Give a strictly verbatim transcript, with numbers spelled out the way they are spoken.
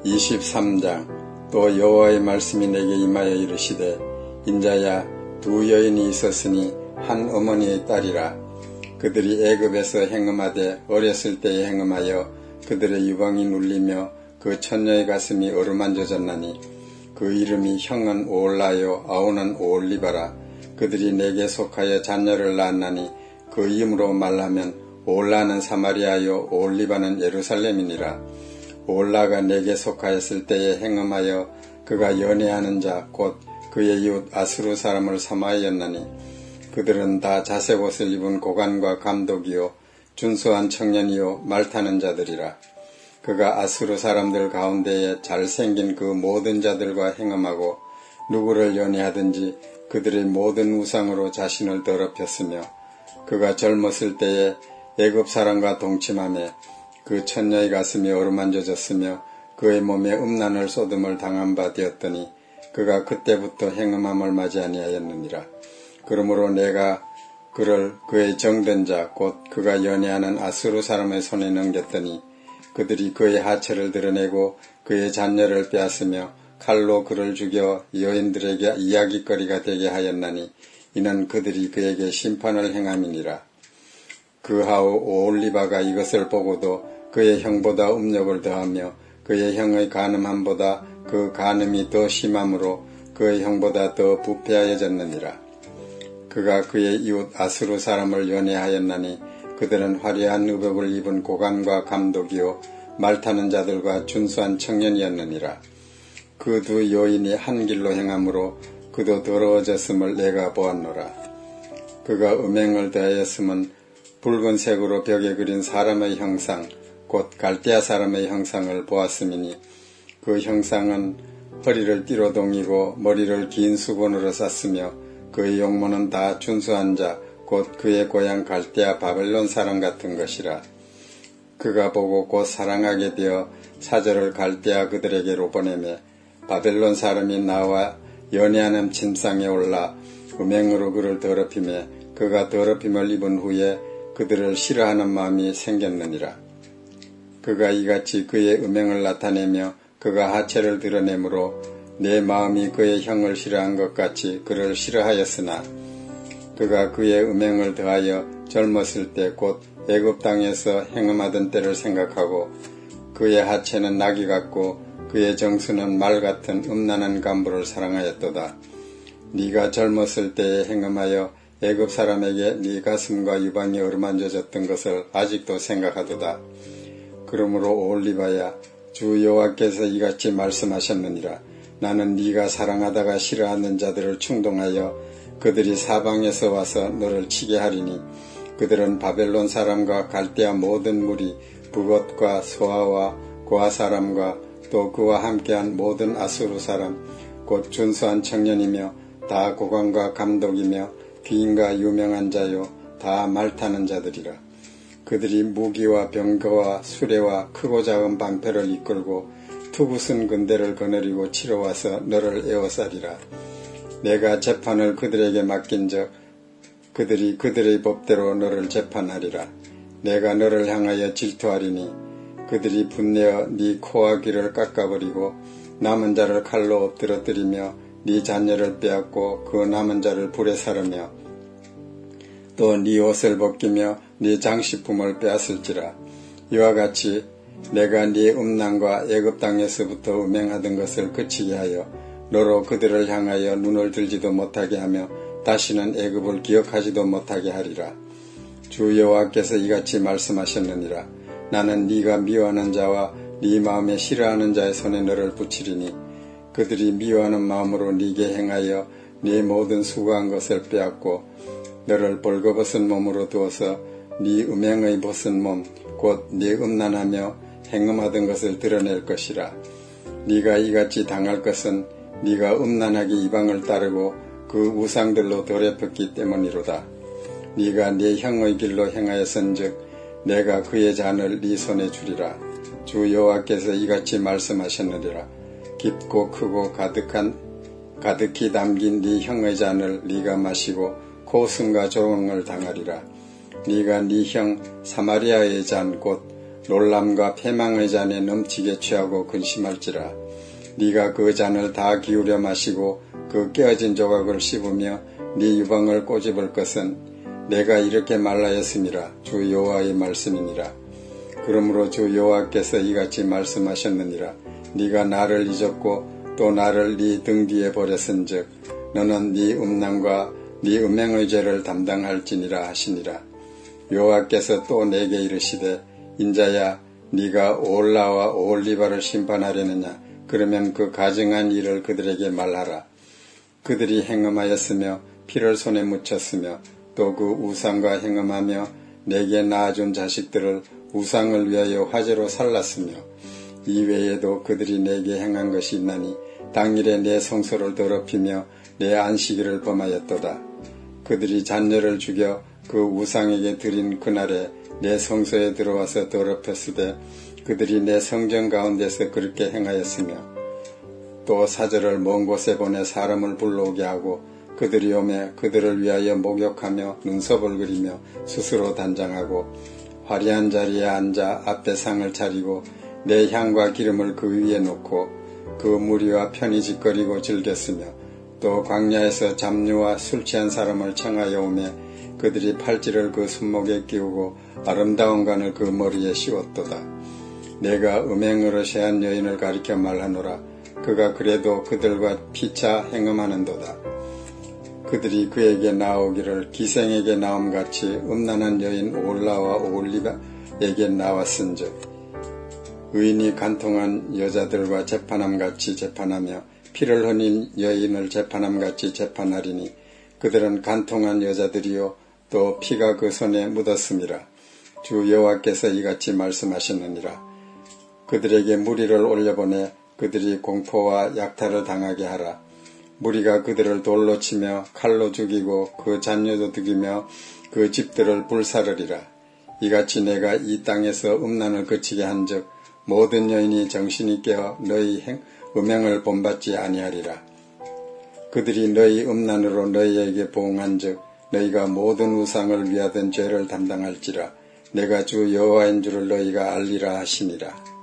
이십삼 장. 또 여호와의 말씀이 내게 임하여 이르시되 인자야, 두 여인이 있었으니 한 어머니의 딸이라. 그들이 애굽에서 행음하되 어렸을 때에 행음하여 그들의 유방이 눌리며 그 처녀의 가슴이 어루만져졌나니 그 이름이 형은 오홀라요 아우는 오홀리바라. 그들이 내게 속하여 자녀를 낳았나니 그 이름으로 말하면 오홀라는 사마리아요 오홀리바는 예루살렘이니라. 오홀라가 내게 속하였을 때에 행음하여 그가 연애하는 자 곧 그의 이웃 아수르 사람을 삼하였나니 그들은 다 자색 옷을 입은 고관과 감독이요 준수한 청년이요 말타는 자들이라. 그가 아수르 사람들 가운데에 잘생긴 그 모든 자들과 행음하고 누구를 연애하든지 그들의 모든 우상으로 자신을 더럽혔으며 그가 젊었을 때에 애굽 사람과 동침하며 그 처녀의 가슴이 어루만져졌으며 그의 몸에 음란을 쏟음을 당한 바 되었더니 그가 그때부터 행음함을 맞이 아니하였느니라. 그러므로 내가 그를 그의 정된 자 곧 그가 연애하는 아수르 사람의 손에 넘겼더니 그들이 그의 하체를 드러내고 그의 잔녀를 빼앗으며 칼로 그를 죽여 여인들에게 이야기거리가 되게 하였나니 이는 그들이 그에게 심판을 행함이니라. 그하오 오홀리바가 이것을 보고도 그의 형보다 음욕을 더하며 그의 형의 간음함보다 그 간음이 더 심함으로 그의 형보다 더 부패하여졌느니라. 그가 그의 이웃 아수르 사람을 연애하였나니 그들은 화려한 의복을 입은 고관과 감독이요 말타는 자들과 준수한 청년이었느니라. 그 두 여인이 한 길로 행함으로 그도 더러워졌음을 내가 보았노라. 그가 음행을 더하였음은 붉은색으로 벽에 그린 사람의 형상 곧 갈대아 사람의 형상을 보았음이니 그 형상은 허리를 띠로 동이고 머리를 긴 수건으로 쌌으며 그의 용모는 다 준수한 자 곧 그의 고향 갈대아 바벨론 사람 같은 것이라. 그가 보고 곧 사랑하게 되어 사절을 갈대아 그들에게로 보내매 바벨론 사람이 나와 연애하는 침상에 올라 음행으로 그를 더럽히매 그가 더럽힘을 입은 후에 그들을 싫어하는 마음이 생겼느니라. 그가 이같이 그의 음행을 나타내며 그가 하체를 드러내므로 내 마음이 그의 형을 싫어한 것 같이 그를 싫어하였으나 그가 그의 음행을 더하여 젊었을 때 곧 애굽 땅에서 행음하던 때를 생각하고 그의 하체는 나귀 같고 그의 정수는 말 같은 음란한 간부를 사랑하였도다. 네가 젊었을 때에 행음하여 애굽 사람에게 네 가슴과 유방이 어루만져졌던 것을 아직도 생각하도다. 그러므로 오홀리바야, 주 여호와께서 이같이 말씀하셨느니라. 나는 네가 사랑하다가 싫어하는 자들을 충동하여 그들이 사방에서 와서 너를 치게 하리니 그들은 바벨론 사람과 갈대아 모든 무리 북옷과 소아와 고아 사람과 또 그와 함께한 모든 아수르 사람 곧 준수한 청년이며 다 고관과 감독이며 귀인과 유명한 자요 다 말타는 자들이라. 그들이 무기와 병거와 수레와 크고 작은 방패를 이끌고 투구슨 군대를 거느리고 치러 와서 너를 에워싸리라. 내가 재판을 그들에게 맡긴적 그들이 그들의 법대로 너를 재판하리라. 내가 너를 향하여 질투하리니 그들이 분내어 네 코와 귀를 깎아버리고 남은 자를 칼로 엎드러뜨리며 네 자녀를 빼앗고 그 남은 자를 불에 사르며 또 네 옷을 벗기며 네 장식품을 빼앗을지라. 이와 같이 내가 네 음란과 애굽 땅에서부터 음행하던 것을 그치게 하여 너로 그들을 향하여 눈을 들지도 못하게 하며 다시는 애굽을 기억하지도 못하게 하리라. 주 여호와께서 이같이 말씀하셨느니라. 나는 네가 미워하는 자와 네 마음에 싫어하는 자의 손에 너를 붙이리니 그들이 미워하는 마음으로 네게 행하여 네 모든 수고한 것을 빼앗고 너를 벌거벗은 몸으로 두어서 네 음행의 벗은 몸 곧 네 음란하며 행음하던 것을 드러낼 것이라. 네가 이같이 당할 것은 네가 음란하게 이방을 따르고 그 우상들로 더럽혔기 때문이로다. 네가 네 형의 길로 행하였은즉 내가 그의 잔을 네 손에 주리라. 주 여호와께서 이같이 말씀하셨느니라. 깊고 크고 가득한 가득히 담긴 네 형의 잔을 네가 마시고 고승과 조롱을 당하리라. 네가 네 형 사마리아의 잔 곧 놀람과 패망의 잔에 넘치게 취하고 근심할지라. 네가 그 잔을 다 기울여 마시고 그 깨어진 조각을 씹으며 네 유방을 꼬집을 것은 내가 이렇게 말하였음이라. 주 여호와의 말씀이니라. 그러므로 주 여호와께서 이같이 말씀하셨느니라. 네가 나를 잊었고 또 나를 네 등 뒤에 버렸은즉 너는 네 음란과 네 음행의 죄를 담당할지니라 하시니라. 여호와께서 또 내게 이르시되 인자야 네가 오홀라와 오홀리바를 심판하려느냐. 그러면 그 가증한 일을 그들에게 말하라. 그들이 행음하였으며 피를 손에 묻혔으며 또 그 우상과 행음하며 내게 낳아준 자식들을 우상을 위하여 화제로 살랐으며 이외에도 그들이 내게 행한 것이 있나니 당일에 내 성소를 더럽히며 내 안식일을 범하였도다. 그들이 잔녀를 죽여 그 우상에게 드린 그날에 내 성소에 들어와서 더럽혔으되 그들이 내 성전 가운데서 그렇게 행하였으며 또 사절을 먼 곳에 보내 사람을 불러오게 하고 그들이 오매 그들을 위하여 목욕하며 눈썹을 그리며 스스로 단장하고 화려한 자리에 앉아 앞에 상을 차리고 내 향과 기름을 그 위에 놓고 그 무리와 편히 짓거리고 즐겼으며 또 광야에서 잡류와 술 취한 사람을 청하여 오매 그들이 팔찌를 그 손목에 끼우고 아름다운 관을 그 머리에 씌웠도다. 내가 음행으로 세한 여인을 가리켜 말하노라. 그가 그래도 그들과 피차 행음하는도다. 그들이 그에게 나오기를 기생에게 나옴같이 음란한 여인 오홀라와 오홀리바에게 나왔은즉 의인이 간통한 여자들과 재판함같이 재판하며 피를 흘린 여인을 재판함같이 재판하리니 그들은 간통한 여자들이요 또 피가 그 손에 묻었음이라. 주 여호와께서 이같이 말씀하셨느니라. 그들에게 무리를 올려보내 그들이 공포와 약탈을 당하게 하라. 무리가 그들을 돌로 치며 칼로 죽이고 그 잔녀도 죽이며 그 집들을 불사르리라. 이같이 내가 이 땅에서 음란을 그치게 한즉 모든 여인이 정신이 깨어 너희 행, 음행을 본받지 아니하리라. 그들이 너희 음란으로 너희에게 보응한즉 너희가 모든 우상을 위하던 죄를 담당할지라. 내가 주 여호와인 줄을 너희가 알리라 하시니라.